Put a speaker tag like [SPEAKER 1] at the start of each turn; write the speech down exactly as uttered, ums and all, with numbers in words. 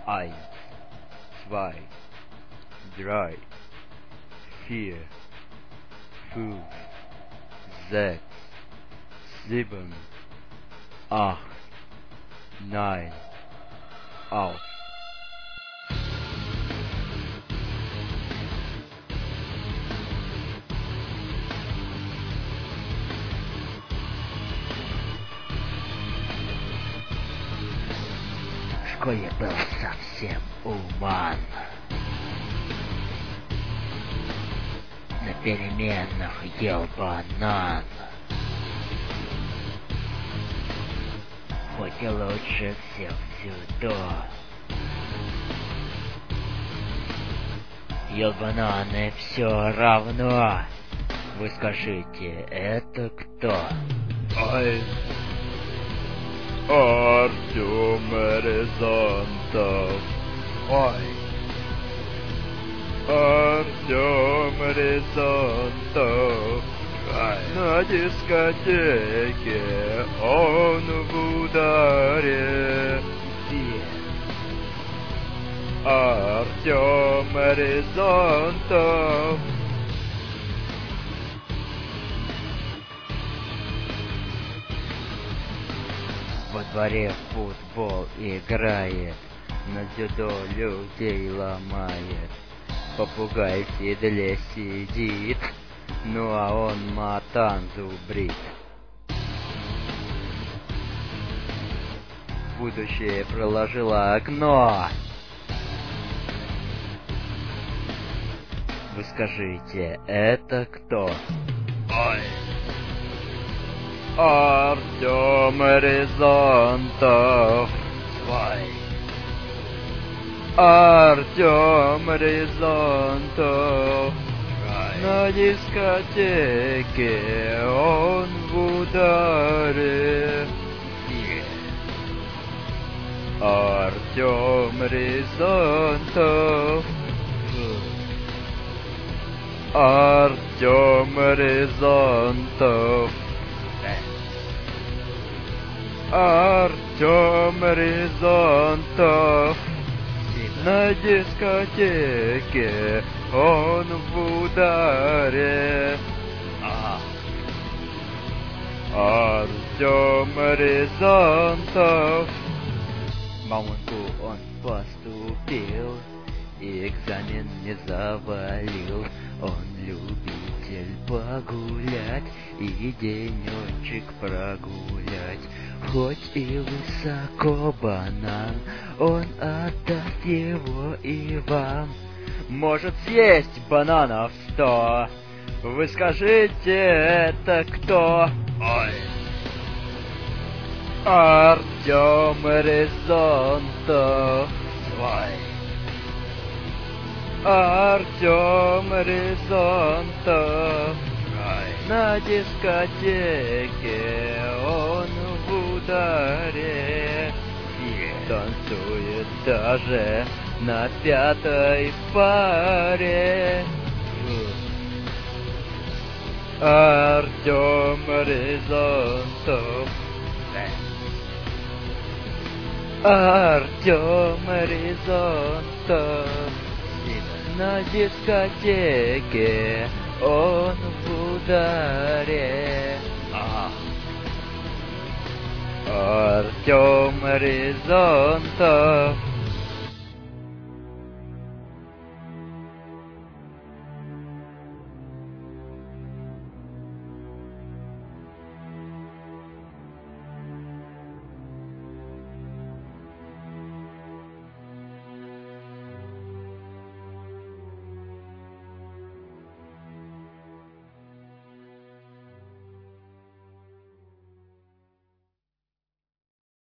[SPEAKER 1] Eins, zwei, drei, vier, fünf, sechs, sieben, acht, neun, auf. В школе был совсем уман. На переменах ел банан. Хоть и лучше всех сюда. Ел бананы все равно. Вы скажите, это кто?
[SPEAKER 2] Ай, Артем Рязантов.
[SPEAKER 1] Ой,
[SPEAKER 2] Артем Рязантов.
[SPEAKER 1] ай,
[SPEAKER 2] На дискотеке он в ударе.
[SPEAKER 1] где?
[SPEAKER 2] Артем Рязантов.
[SPEAKER 1] Во дворе футбол играет, на дзюдо людей ломает. Попугай в седле сидит, ну а он матан зубрит. Будущее проложило окно. Вы скажите, это кто?
[SPEAKER 2] Ой, Артем Рязантов.
[SPEAKER 1] Свай.
[SPEAKER 2] Артем Рязантов.
[SPEAKER 1] Рай.
[SPEAKER 2] На дискотеке он в ударе.
[SPEAKER 1] Где?
[SPEAKER 2] Артем Рязантов. Артем Рязантов. Артем Рязантов. На дискотеке он в ударе.
[SPEAKER 1] А,
[SPEAKER 2] Артем Рязантов.
[SPEAKER 1] мамонту он поступил, и экзамен не завалил. Он любитель погулять и денечек прогулять. Хоть и высоко банан, он отдаст его и вам. Может съесть бананов сто. Вы скажите, это кто?
[SPEAKER 2] Ой. Артем Рязантов.
[SPEAKER 1] Свай.
[SPEAKER 2] Артем Рязантов.
[SPEAKER 1] Рай.
[SPEAKER 2] На дискотеке он в ударе.
[SPEAKER 1] Где?
[SPEAKER 2] Танцует даже на пятой паре. Артем Рязантов. Артем Рязантов. На дискотеке он в ударе.
[SPEAKER 1] А,
[SPEAKER 2] Артем Рязантов.